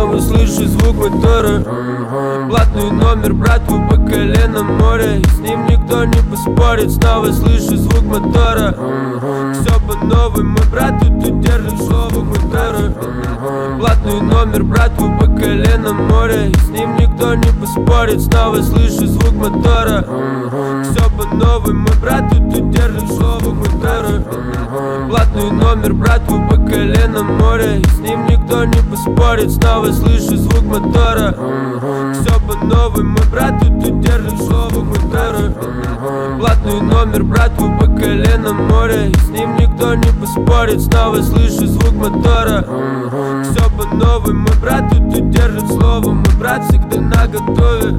снова слышу звук мотора. Блатный номер, брат, вы по колено море, и с ним никто не поспорит. Снова слышу звук мотора. Все по новой, мой брат, тут держит слово мотора. Блатный номер, брат, вы по колено море, и с ним никто не поспорит. Снова слышу звук мотора. Все по новой, мой брат, тут держит слово мотора. Блатный номер, брат, вы по колено море, и с ним никто не поспорит. Снова слышу звук мотора. Все по новой, мой брат, тут держит слово мотора. Блатный номер, брат, вы по колено море, и с ним никто не поспорит. Снова слышу звук мотора. Все по новой, мой брат, тут держит слово. Мой брат всегда наготове.